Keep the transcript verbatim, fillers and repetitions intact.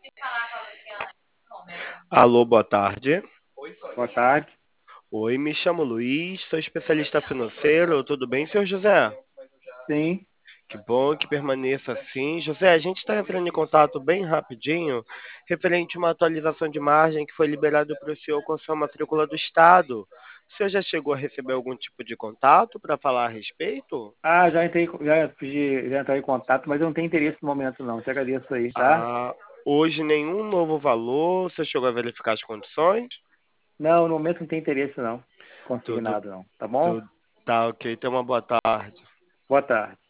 Alô, boa tarde. Boa tarde. Oi, me chamo Luiz, sou especialista financeiro. Tudo bem, senhor José? Sim. Que bom que permaneça assim. José, a gente está entrando em contato bem rapidinho, referente a uma atualização de margem que foi liberado para o senhor com sua matrícula do Estado. O senhor já chegou a receber algum tipo de contato para falar a respeito? Ah, já entrei, já pedi, já entrei em contato, mas eu não tenho interesse no momento não. Te agradeço aí, tá? Ah, hoje nenhum novo valor. Você chegou a verificar as condições? Não, no momento não tem interesse não. Tudo, Consignado não, tá bom? tudo tá ok. Tenha uma boa tarde. Boa tarde.